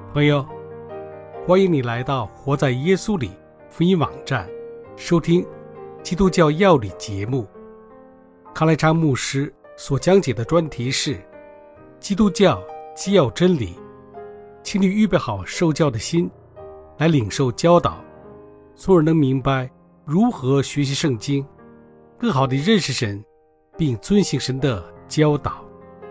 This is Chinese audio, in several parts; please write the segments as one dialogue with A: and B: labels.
A: 朋友，欢迎你来到活在耶稣里福音网站，收听基督教要理节目。康来昌牧师所讲解的专题是基督教基要真理，请你预备好受教的心，来领受教导，从而能明白如何学习圣经，更好地认识神，并遵行神的教导。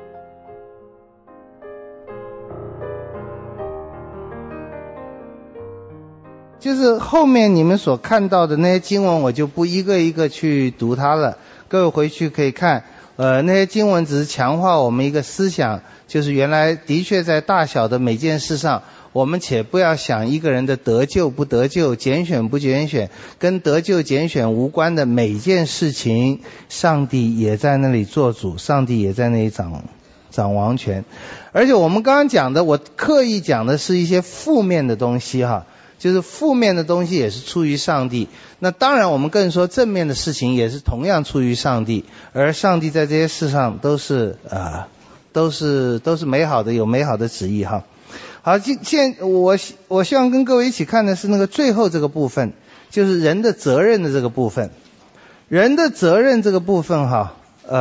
B: 就是后面你们所看到的那些经文，我就不一个一个去读它了，各位回去可以看。那些经文只是强化我们一个思想，就是原来的确在大小的每件事上，我们且不要想一个人的得救不得救，拣选不拣选，跟得救拣选无关的每件事情，上帝也在那里做主，上帝也在那里掌王权。而且我们刚刚讲的，我刻意讲的是一些负面的东西哈。就是负面的东西也是出于上帝，那当然我们更说正面的事情也是同样出于上帝，而上帝在这些事上都是美好的，有美好的旨意哈。好，现我希望跟各位一起看的是那个最后这个部分，就是人的责任的这个部分。人的责任这个部分哈，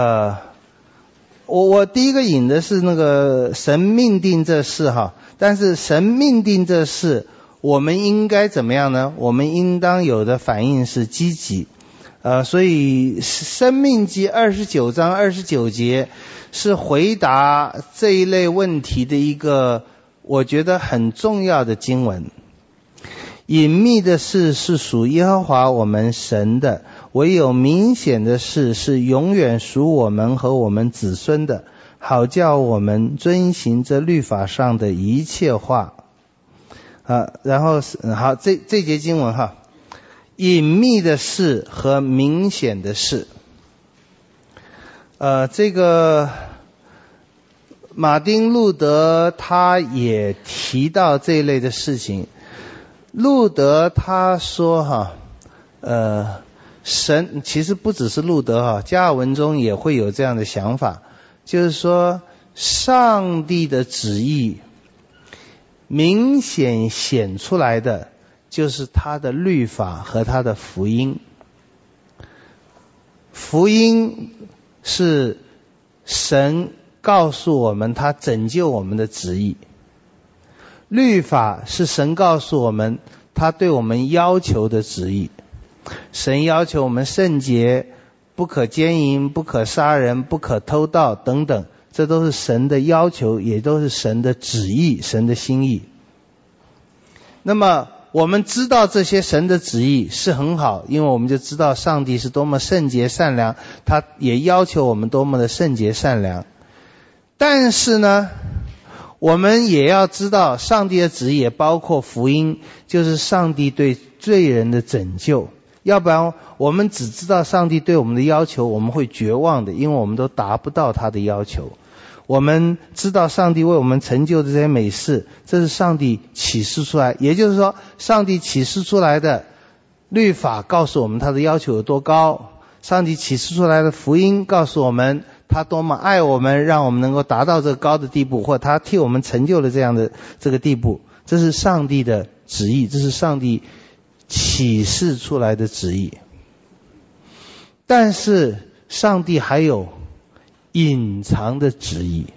B: 我第一个引的是那个神命定这事哈，但是神命定这事我们应该怎么样呢？我们应当有的反应是积极。所以申命记29章29节是回答这一类问题的一个我觉得很重要的经文。隐秘的事是属耶和华我们神的，唯有明显的事是永远属我们和我们子孙的，好叫我们遵行这律法上的一切话。然后好，这节经文哈，隐秘的事和明显的事。这个马丁路德他也提到这一类的事情。路德他说哈，神其实不只是路德哈，加尔文中也会有这样的想法，就是说上帝的旨意明显显出来的就是他的律法和他的福音。福音是神告诉我们他拯救我们的旨意，律法是神告诉我们他对我们要求的旨意。神要求我们圣洁，不可奸淫，不可杀人，不可偷盗等等，这都是神的要求，也都是神的旨意，神的心意。那么我们知道这些神的旨意是很好，因为我们就知道上帝是多么圣洁善良，他也要求我们多么的圣洁善良。但是呢，我们也要知道上帝的旨意也包括福音，就是上帝对罪人的拯救。要不然我们只知道上帝对我们的要求，我们会绝望的，因为我们都达不到他的要求。我们知道上帝为我们成就的这些美事，这是上帝启示出来，也就是说上帝启示出来的律法告诉我们他的要求有多高，上帝启示出来的福音告诉我们他多么爱我们，让我们能够达到这个高的地步，或他替我们成就了这样的这个地步。这是上帝的旨意，这是上帝启示出来的旨意。但是上帝还有隐藏的旨意。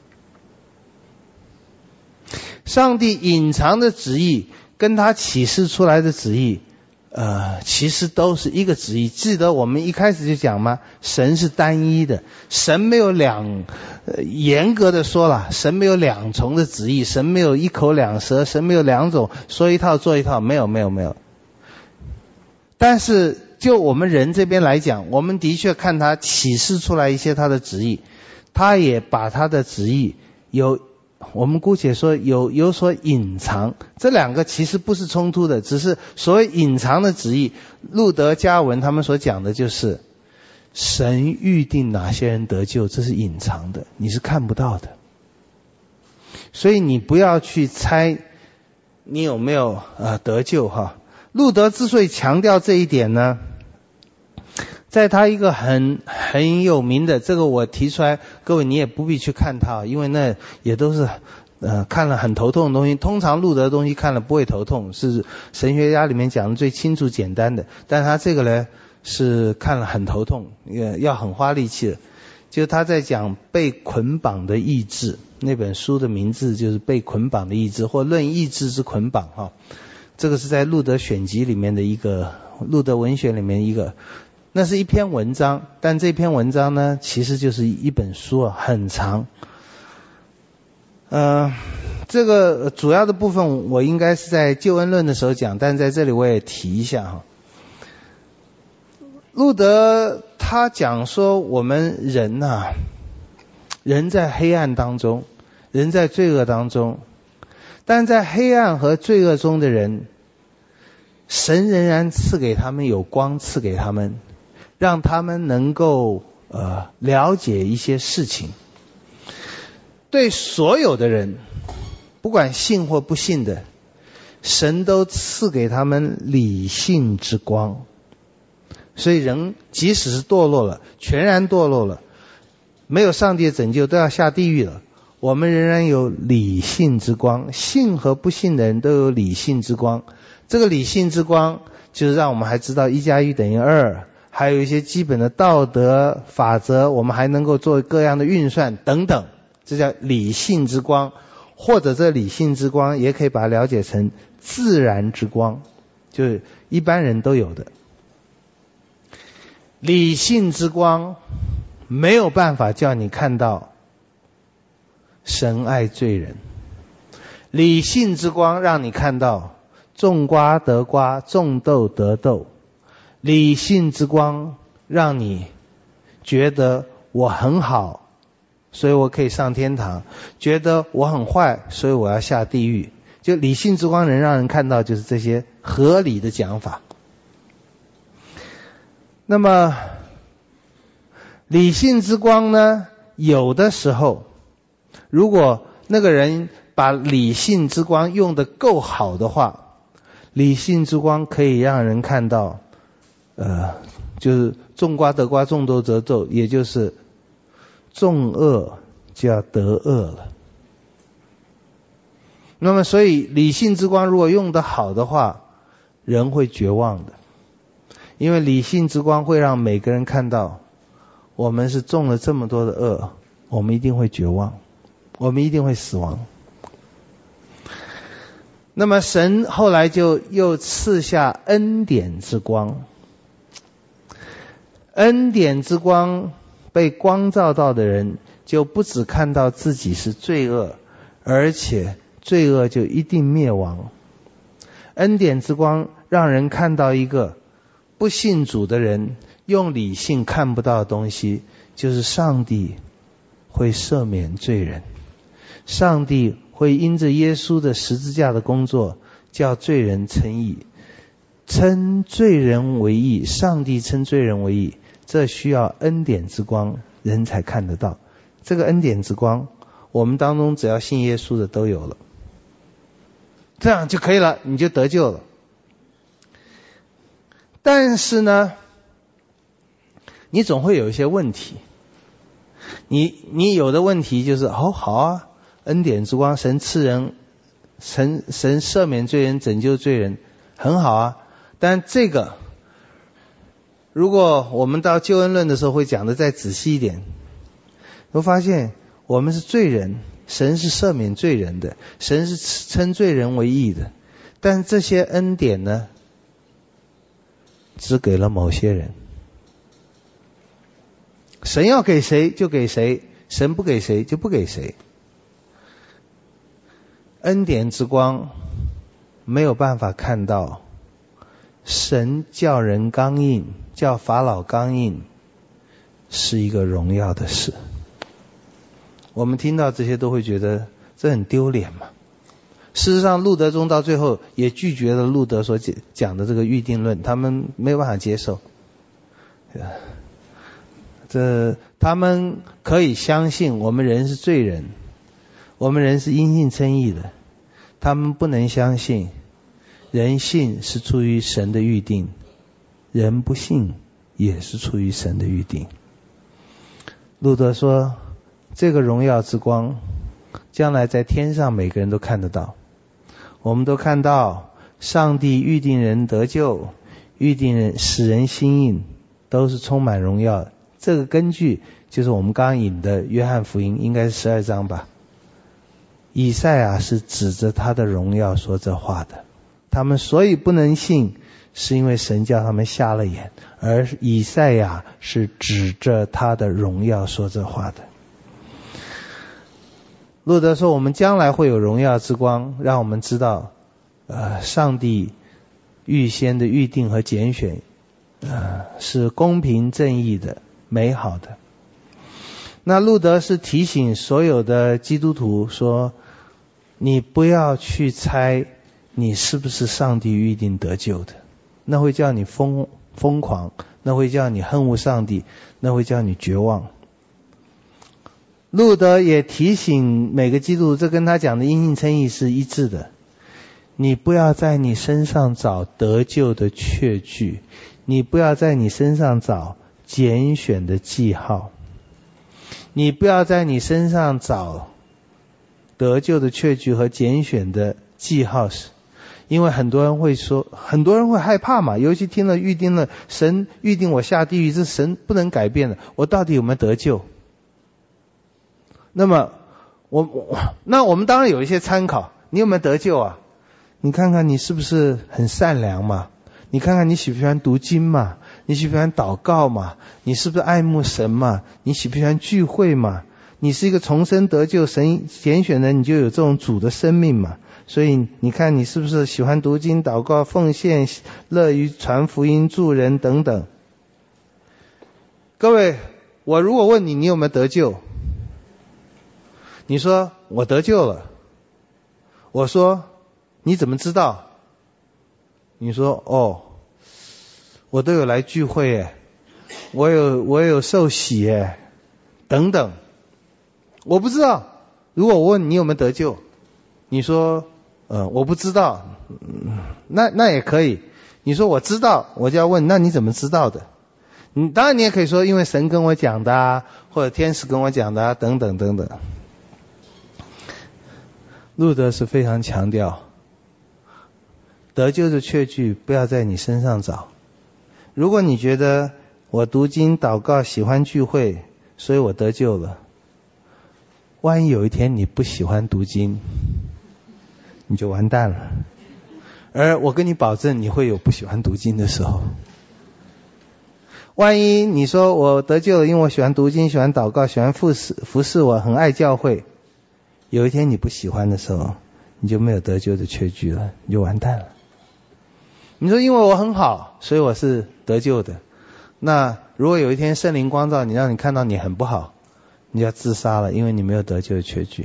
B: 上帝隐藏的旨意跟他启示出来的旨意其实都是一个旨意。记得我们一开始就讲吗？神是单一的，神没有严格的说了，神没有两重的旨意，神没有一口两舌，神没有两种说一套做一套，没有。但是就我们人这边来讲，我们的确看他启示出来一些他的旨意，他也把他的旨意我们姑且说有所隐藏，这两个其实不是冲突的，只是所谓隐藏的旨意，路德、加尔文他们所讲的就是神预定哪些人得救，这是隐藏的，你是看不到的。所以你不要去猜你有没有得救哈。路德之所以强调这一点呢，在他一个很有名的，这个我提出来，各位你也不必去看他，因为那也都是看了很头痛的东西。通常路德的东西看了不会头痛，是神学家里面讲的最清楚简单的，但他这个呢是看了很头痛，要很花力气的。就他在讲被捆绑的意志，那本书的名字就是被捆绑的意志，或论意志之捆绑哈。这个是在路德选集里面的一个，路德文学里面一个，那是一篇文章，但这篇文章呢其实就是一本书啊，很长。这个主要的部分我应该是在救恩论的时候讲，但在这里我也提一下哈。路德他讲说我们人啊，人在黑暗当中，人在罪恶当中，但在黑暗和罪恶中的人，神仍然赐给他们有光，赐给他们，让他们能够了解一些事情。对所有的人，不管信或不信的，神都赐给他们理性之光。所以人即使是堕落了，全然堕落了，没有上帝的拯救，都要下地狱了，我们仍然有理性之光。信和不信的人都有理性之光。这个理性之光就是让我们还知道1+1=2，还有一些基本的道德法则，我们还能够做各样的运算等等，这叫理性之光。或者这理性之光也可以把它了解成自然之光，就是一般人都有的。理性之光没有办法叫你看到神爱罪人，理性之光让你看到种瓜得瓜，种豆得豆。理性之光让你觉得我很好，所以我可以上天堂，觉得我很坏，所以我要下地狱。就理性之光能让人看到就是这些合理的讲法。那么理性之光呢，有的时候如果那个人把理性之光用得够好的话，理性之光可以让人看到就是种瓜得瓜，种豆得豆，也就是种恶就要得恶了。那么所以理性之光如果用得好的话，人会绝望的。因为理性之光会让每个人看到，我们是种了这么多的恶，我们一定会绝望，我们一定会死亡。那么神后来就又赐下恩典之光。恩典之光被光照到的人，就不只看到自己是罪恶，而且罪恶就一定灭亡。恩典之光让人看到一个不信主的人用理性看不到的东西，就是上帝会赦免罪人，上帝会因着耶稣的十字架的工作叫罪人称义，称罪人为义，上帝称罪人为义，这需要恩典之光人才看得到。这个恩典之光我们当中只要信耶稣的都有了，这样就可以了，你就得救了。但是呢，你总会有一些问题。你有的问题就是好啊，恩典之光，神赐人，神赦免罪人，拯救罪人，很好啊。但这个如果我们到救恩论的时候会讲的再仔细一点，会发现我们是罪人，神是赦免罪人的，神是称罪人为义的，但这些恩典呢，只给了某些人。神要给谁就给谁，神不给谁就不给谁。恩典之光没有办法看到神叫人刚硬，叫法老刚硬，是一个荣耀的事。我们听到这些都会觉得这很丢脸嘛。事实上路德宗到最后也拒绝了路德所讲的这个预定论，他们没有办法接受。他们可以相信我们人是罪人，我们人是因信称义的，他们不能相信人信是出于神的预定，人不信也是出于神的预定。路德说这个荣耀之光将来在天上每个人都看得到。我们都看到上帝预定人得救，预定人使人心意，都是充满荣耀。这个根据就是我们刚刚引的约翰福音，应该是12章吧。以赛亚是指着他的荣耀说这话的，他们所以不能信，是因为神叫他们瞎了眼，而以赛亚是指着他的荣耀说这话的。路德说我们将来会有荣耀之光，让我们知道上帝预先的预定和拣选是公平正义的美好的。那路德是提醒所有的基督徒说，你不要去猜你是不是上帝预定得救的，那会叫你疯狂，那会叫你恨恶上帝，那会叫你绝望。路德也提醒每个基督徒，这跟他讲的因信称义是一致的，你不要在你身上找得救的确据，你不要在你身上找拣选的记号，你不要在你身上找得救的确据和拣选的记号，因为很多人会说，很多人会害怕嘛，尤其听了预定了神预定我下地狱，这神不能改变的，我到底有没有得救？那么那我们当然有一些参考，你有没有得救啊？你看看你是不是很善良嘛？你看看你喜不喜欢读经嘛？你喜不喜欢祷告嘛？你是不是爱慕神嘛？你喜不喜欢聚会嘛？你是一个重生得救神拣选的，你就有这种主的生命嘛。所以你看你是不是喜欢读经祷告奉献，乐于传福音助人等等。各位，我如果问你，你有没有得救？你说我得救了。我说你怎么知道？你说我都有来聚会耶，我有受洗耶，等等。我不知道。如果我问你有没有得救，你说我不知道，那也可以。你说我知道，我就要问，那你怎么知道的？当然你也可以说因为神跟我讲的啊，或者天使跟我讲的啊，等等等等。路德是非常强调得救的确据不要在你身上找。如果你觉得我读经祷告喜欢聚会，所以我得救了，万一有一天你不喜欢读经，你就完蛋了。而我跟你保证你会有不喜欢读经的时候。万一你说我得救了，因为我喜欢读经喜欢祷告喜欢服侍我很爱教会，有一天你不喜欢的时候，你就没有得救的确据了，你就完蛋了。你说因为我很好，所以我是得救的，那如果有一天圣灵光照你，让你看到你很不好，你就要自杀了，因为你没有得救的确据。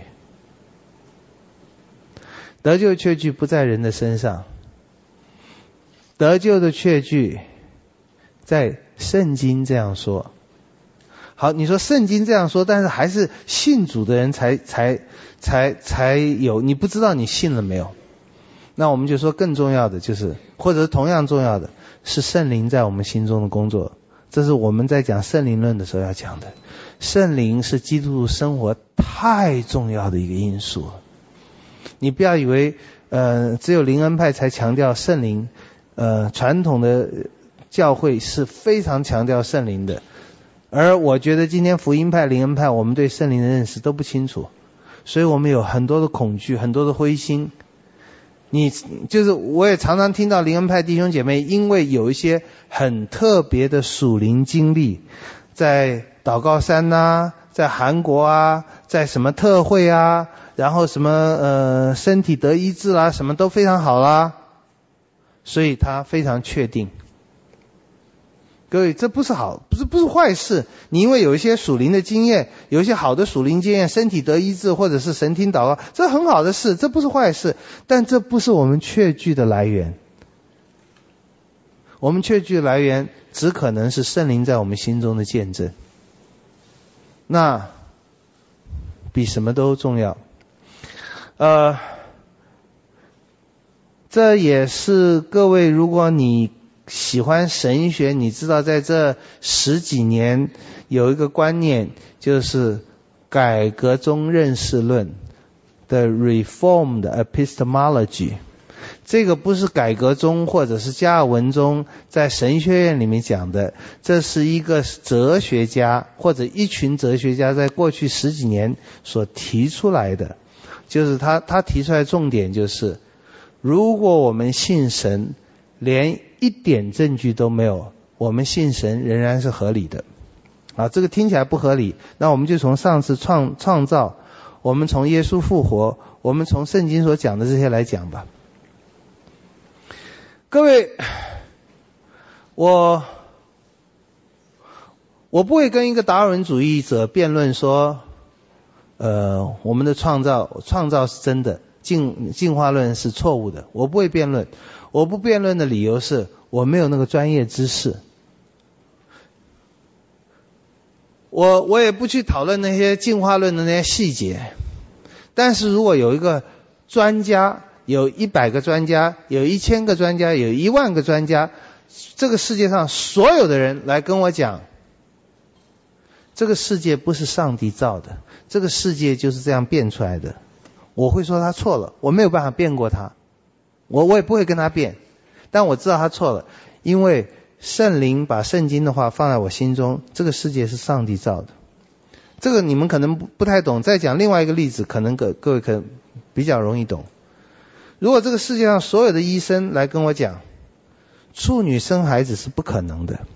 B: 得救的确据不在人的身上，得救的确据在圣经这样说。好，你说圣经这样说，但是还是信主的人才有，你不知道你信了没有。那我们就说更重要的就是，或者是同样重要的是圣灵在我们心中的工作。这是我们在讲圣灵论的时候要讲的。圣灵是基督徒生活太重要的一个因素了。你不要以为只有灵恩派才强调圣灵，传统的教会是非常强调圣灵的。而我觉得今天福音派灵恩派我们对圣灵的认识都不清楚，所以我们有很多的恐惧，很多的灰心。我也常常听到灵恩派弟兄姐妹因为有一些很特别的属灵经历，在祷告山啊，在韩国啊，在什么特会啊，然后什么身体得医治啦，什么都非常好啦，所以他非常确定。各位，这不是好，不是坏事。你因为有一些属灵的经验，有一些好的属灵经验，身体得医治，或者是神听祷告，这很好的事，这不是坏事。但这不是我们确据的来源。我们确据的来源只可能是圣灵在我们心中的见证。那比什么都重要。这也是各位，如果你喜欢神学，你知道在这10几年有一个观念，就是改革中认识论的 Reformed Epistemology， 这个不是改革中或者是加尔文中在神学院里面讲的，这是一个哲学家或者一群哲学家在过去10几年所提出来的。就是他提出来的重点就是，如果我们信神连一点证据都没有，我们信神仍然是合理的。这个听起来不合理，那我们就从上次创造，我们从耶稣复活，我们从圣经所讲的这些来讲吧。各位，我不会跟一个达尔文主义者辩论说我们的创造是真的，进化论是错误的，我不会辩论。我不辩论的理由是我没有那个专业知识，我也不去讨论那些进化论的那些细节。但是如果有一个专家，有100个专家，有1000个专家，有1万个专家，这个世界上所有的人来跟我讲，这个世界不是上帝造的，这个世界就是这样变出来的，我会说他错了，我没有办法辩过他，我也不会跟他辩，但我知道他错了，因为圣灵把圣经的话放在我心中，这个世界是上帝造的。这个你们可能不太懂，再讲另外一个例子，可能各位可能比较容易懂。如果这个世界上所有的医生来跟我讲，处女生孩子是不可能的，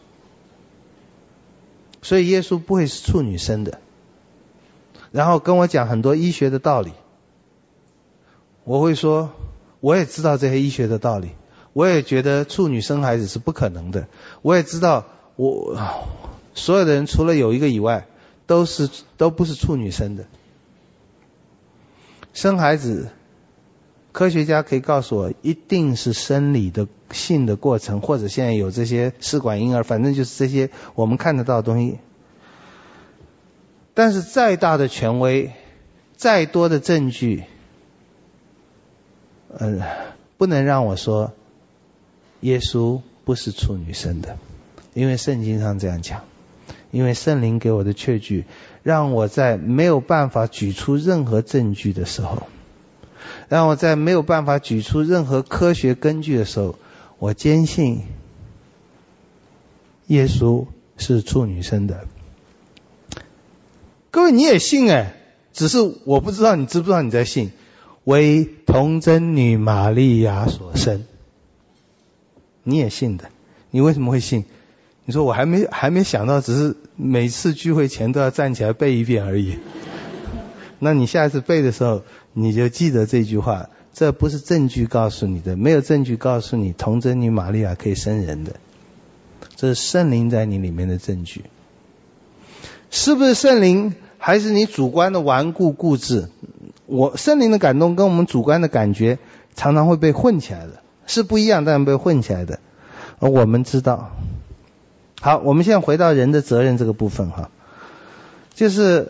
B: 所以耶稣不会是处女生的，然后跟我讲很多医学的道理，我会说我也知道这些医学的道理，我也觉得处女生孩子是不可能的，我也知道所有的人除了有一个以外都不是处女生的。生孩子科学家可以告诉我一定是生理的性的过程，或者现在有这些试管婴儿，反正就是这些我们看得到的东西。但是再大的权威，再多的证据，不能让我说耶稣不是处女生的，因为圣经上这样讲，因为圣灵给我的确据，让我在没有办法举出任何证据的时候，让我在没有办法举出任何科学根据的时候，我坚信耶稣是处女生的。各位你也信只是我不知道你知不知道你在信，为童贞女玛利亚所生，你也信的。你为什么会信？你说我还没想到，只是每次聚会前都要站起来背一遍而已。那你下次背的时候你就记得这句话，这不是证据告诉你的，没有证据告诉你童贞女玛利亚可以生人的，这是圣灵在你里面的证据。是不是圣灵还是你主观的顽固固执？圣灵的感动跟我们主观的感觉常常会被混起来的，是不一样但被混起来的，而我们知道。好，我们现在回到人的责任这个部分就是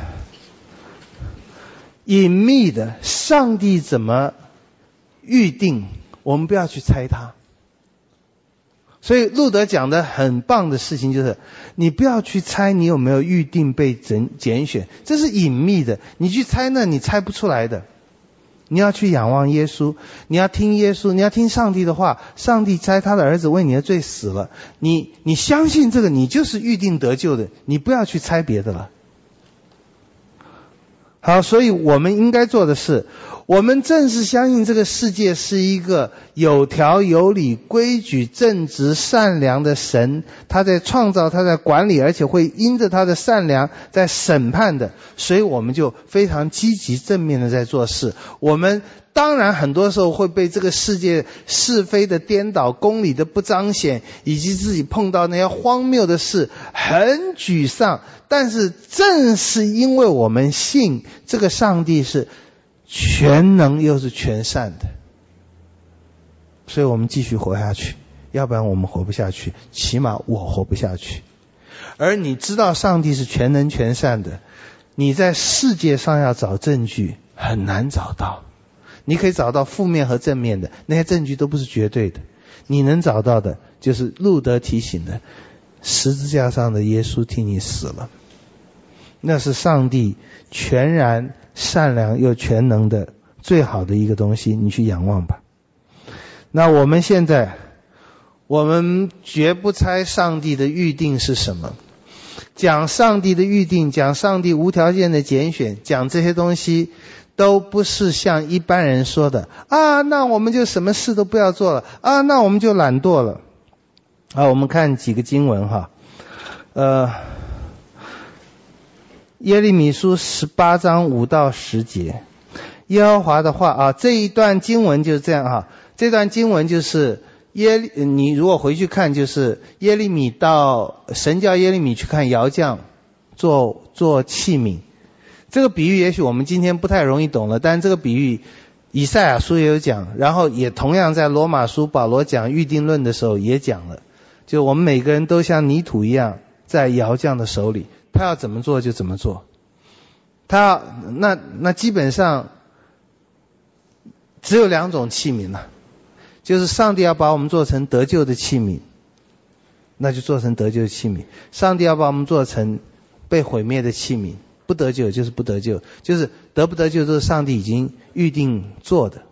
B: 隐秘的上帝怎么预定，我们不要去猜它。所以路德讲的很棒的事情就是，你不要去猜你有没有预定被拣选，这是隐秘的，你去猜那你猜不出来的。你要去仰望耶稣，你要听耶稣，你要听上帝的话，上帝猜他的儿子为你的罪死了，你相信这个，你就是预定得救的，你不要去猜别的了。好，所以我们应该做的是，我们正是相信这个世界是一个有条有理、规矩、正直、善良的神，他在创造，他在管理，而且会因着他的善良在审判的，所以我们就非常积极正面的在做事。我们当然很多时候会被这个世界是非的颠倒、公理的不彰显，以及自己碰到那些荒谬的事很沮丧，但是正是因为我们信这个上帝是全能又是全善的，所以我们继续活下去，要不然我们活不下去，起码我活不下去。而你知道上帝是全能全善的，你在世界上要找证据很难找到，你可以找到负面和正面的，那些证据都不是绝对的，你能找到的就是路德提醒的，十字架上的耶稣替你死了， 那是上帝全然善良又全能的最好的一个东西，你去仰望吧。那我们现在，我们绝不猜上帝的预定是什么，讲上帝的预定，讲上帝无条件的拣选，讲这些东西都不是像一般人说的啊，那我们就什么事都不要做了啊，那我们就懒惰了。我们看几个经文哈，耶利米书18章5到10节，耶和华的话啊，这一段经文就是这样哈，这段经文就是你如果回去看，就是耶利米神叫耶利米去看窑匠做器皿。这个比喻也许我们今天不太容易懂了，但这个比喻以赛亚书也有讲，然后也同样在罗马书保罗讲预定论的时候也讲了，就我们每个人都像泥土一样在窑匠的手里，他要怎么做就怎么做。那基本上只有2种器皿了，就是上帝要把我们做成得救的器皿，那就做成得救的器皿；上帝要把我们做成被毁灭的器皿，不得救就是不得救，就是得不得救都是上帝已经预定做的。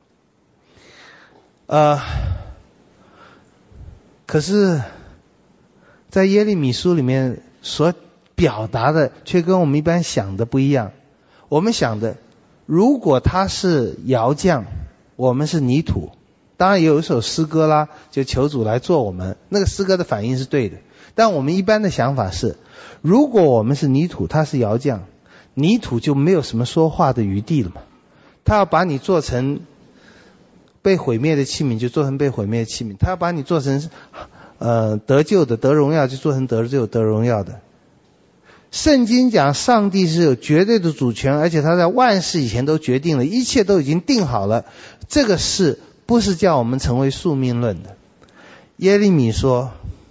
B: 可是在耶利米书里面所表达的却跟我们一般想的不一样。我们想的，如果他是窑匠，我们是泥土，当然也有一首诗歌啦，就求主来做我们，那个诗歌的反应是对的。但我们一般的想法是，如果我们是泥土，他是窑匠，泥土就没有什么说话的余地了嘛。他要把你做成被毁灭的器皿，就做成被毁灭的器皿；他要把你做成得救的、得荣耀，就做成得救得荣耀的。圣经讲上帝是有绝对的主权，而且他在万事以前都决定了，一切都已经定好了。这个事不是叫我们成为宿命论的。耶利米说，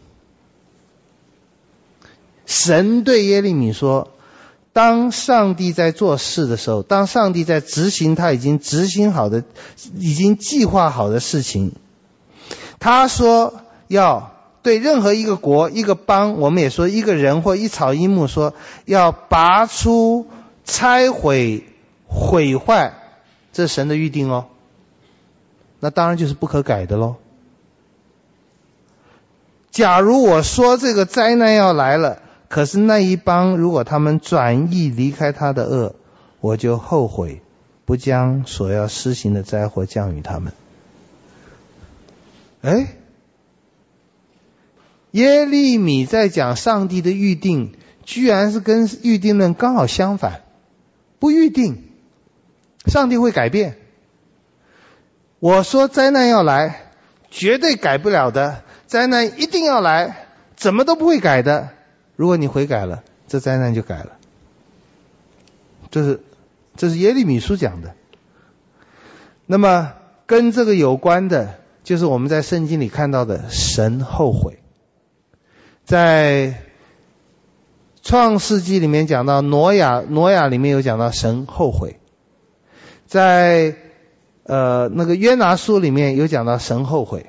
B: 神对耶利米说，当上帝在做事的时候，当上帝在执行他已经执行好的、已经计划好的事情，他说要对任何一个国、一个邦，我们也说一个人或一草一木，说要拔出、拆毁、毁坏，这是神的预定哦。那当然就是不可改的咯。假如我说这个灾难要来了，可是那一邦如果他们转意离开他的恶，我就后悔不将所要施行的灾祸降与他们。耶利米在讲上帝的预定，居然是跟预定论刚好相反。不预定，上帝会改变。我说灾难要来，绝对改不了的，灾难一定要来，怎么都不会改的。如果你悔改了，这灾难就改了。这是耶利米书讲的。那么跟这个有关的，就是我们在圣经里看到的神后悔。在创世纪里面讲到挪亚里面有讲到神后悔。在那个约拿书里面有讲到神后悔。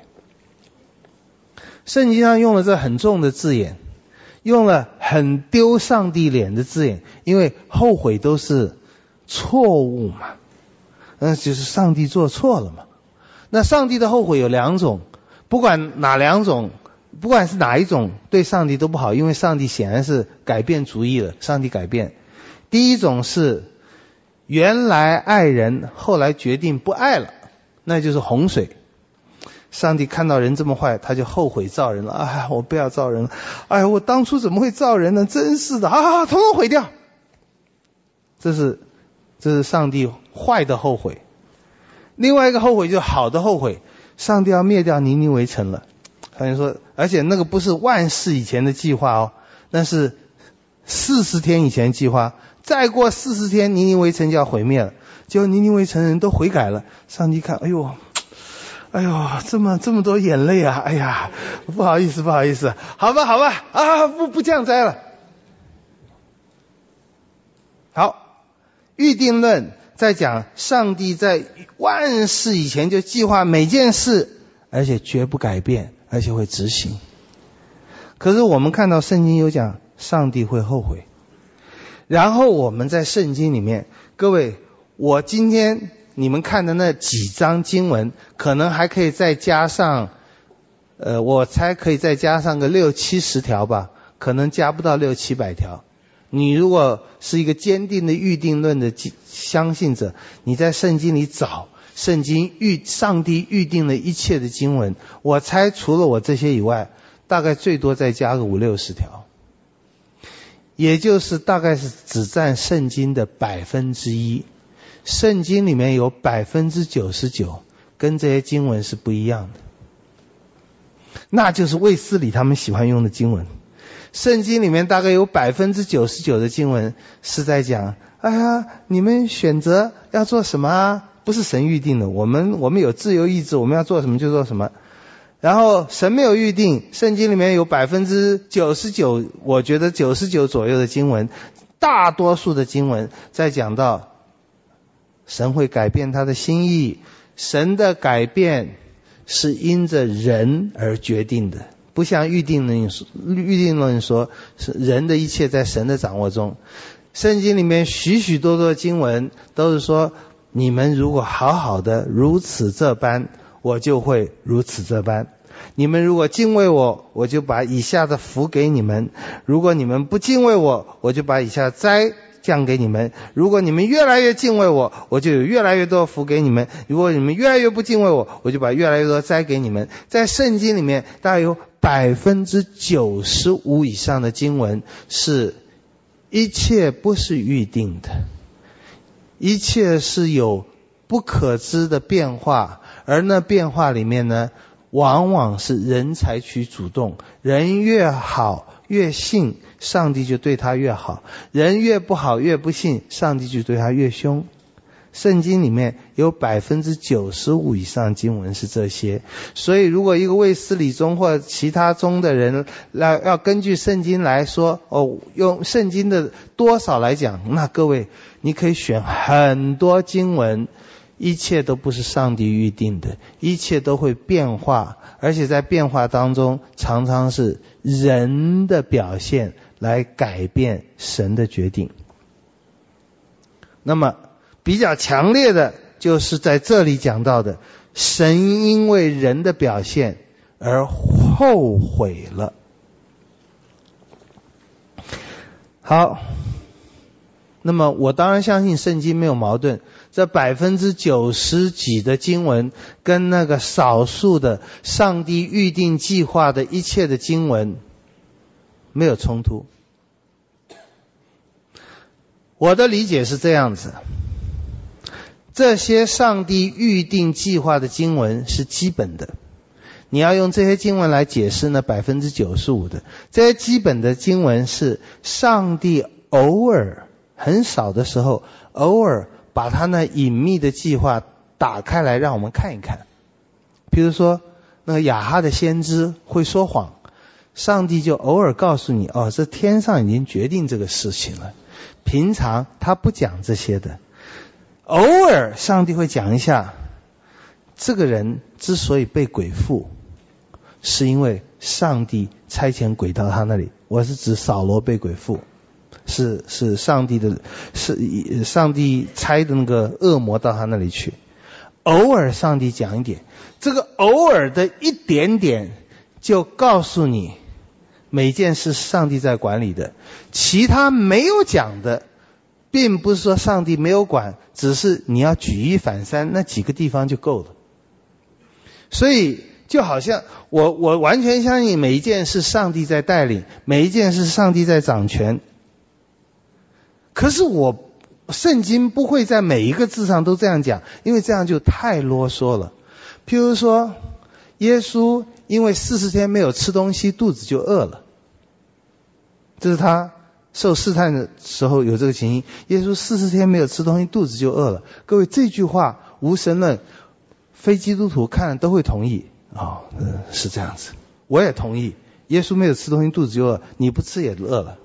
B: 圣经上用了这很重的字眼，用了很丢上帝脸的字眼，因为后悔都是错误嘛，就是上帝做错了嘛。那上帝的后悔有2种，不管是哪一种对上帝都不好，因为上帝显然是改变主意了，上帝改变。第一种是原来爱人，后来决定不爱了，那就是洪水。上帝看到人这么坏，他就后悔造人了。我不要造人了，我当初怎么会造人呢？真是的，统统毁掉。这是上帝坏的后悔。另外一个后悔就是好的后悔，上帝要灭掉尼尼微城了。他就说，而且那个不是万世以前的计划哦，那是40天以前的计划。再过40天，尼尼微城就要毁灭了。结果尼尼微城人都悔改了。上帝看，哎呦，这么多眼泪啊！不好意思，好吧，不降灾了。好，预定论在讲上帝在万世以前就计划每件事，而且绝不改变，而且会执行。可是我们看到圣经有讲上帝会后悔。 然后我们在圣经里面，各位，我今天你们看的那几章经文，可能还可以再加上，我猜可以再加上个60-70条吧，可能加不到600-700条。你如果是一个坚定的预定论的相信者，你在圣经里找圣经上帝预定了一切的经文，我猜除了我这些以外，大概最多再加个50-60条，也就是大概是只占圣经的1%。圣经里面有99%跟这些经文是不一样的，那就是卫斯理他们喜欢用的经文。圣经里面大概有99%的经文是在讲，哎呀，你们选择要做什么啊？不是神预定的，我们有自由意志，我们要做什么就做什么。然后神没有预定，圣经里面有99%，我觉得99左右的经文，大多数的经文在讲到神会改变他的心意，神的改变是因着人而决定的，不像预定论说是人的一切在神的掌握中。圣经里面许许多多的经文都是说，你们如果好好的如此这般，我就会如此这般。你们如果敬畏我，我就把以下的福给你们；如果你们不敬畏我，我就把以下的灾降给你们。如果你们越来越敬畏我，我就有越来越多福给你们；如果你们越来越不敬畏我，我就把越来越多灾给你们。在圣经里面大概有95%以上的经文是一切不是预定的，一切是有不可知的变化，而那变化里面呢，往往是人采取主动，人越好越信，上帝就对他越好；人越不好越不信，上帝就对他越凶。圣经里面有95%以上经文是这些，所以如果一个卫斯理宗或其他宗的人要根据圣经来说，用圣经的多少来讲，那各位你可以选很多经文，一切都不是上帝预定的，一切都会变化，而且在变化当中常常是人的表现来改变神的决定。那么比较强烈的就是在这里讲到的，神因为人的表现而后悔了。好，那么我当然相信圣经没有矛盾，这90%几的经文跟那个少数的上帝预定计划的一切的经文没有冲突。我的理解是这样子，这些上帝预定计划的经文是基本的，你要用这些经文来解释呢95%的。这些基本的经文是上帝偶尔很少的时候，偶尔把他那隐秘的计划打开来让我们看一看。比如说那个亚哈的先知会说谎，上帝就偶尔告诉你，这天上已经决定这个事情了，平常他不讲这些的。偶尔上帝会讲一下，这个人之所以被鬼附，是因为上帝差遣鬼到他那里。我是指扫罗被鬼附，是上帝差的那个恶魔到他那里去。偶尔上帝讲一点，这个偶尔的一点点就告诉你每件事上帝在管理的，其他没有讲的并不是说上帝没有管，只是你要举一反三，那几个地方就够了。所以就好像我完全相信每一件事上帝在带领，每一件事上帝在掌权，可是圣经不会在每一个字上都这样讲，因为这样就太啰嗦了。譬如说耶稣因为40天没有吃东西，肚子就饿了，这是他受试探的时候有这个情形。耶稣40天没有吃东西，肚子就饿了。各位，这句话无神论非基督徒看了都会同意。是这样子，我也同意。耶稣没有吃东西，肚子就饿，你不吃也饿了。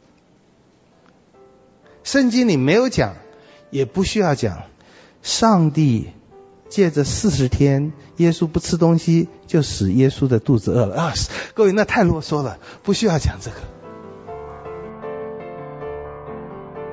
B: 圣经里没有讲，也不需要讲，上帝借着40天耶稣不吃东西就使耶稣的肚子饿了各位，那太啰嗦了，不需要讲这个。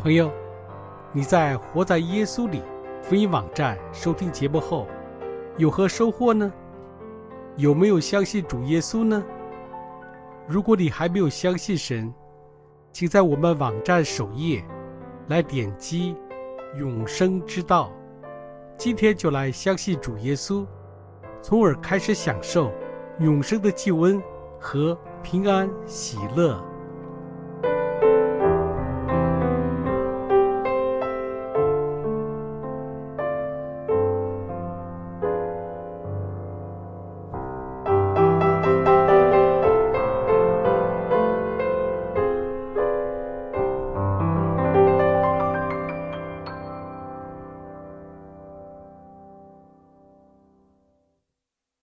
A: 朋友，你在活在耶稣里福音网站收听节目后，有何收获呢？有没有相信主耶稣呢？如果你还没有相信神，请在我们网站首页来点击永生之道，今天就来相信主耶稣，从而开始享受永生的救恩和平安喜乐。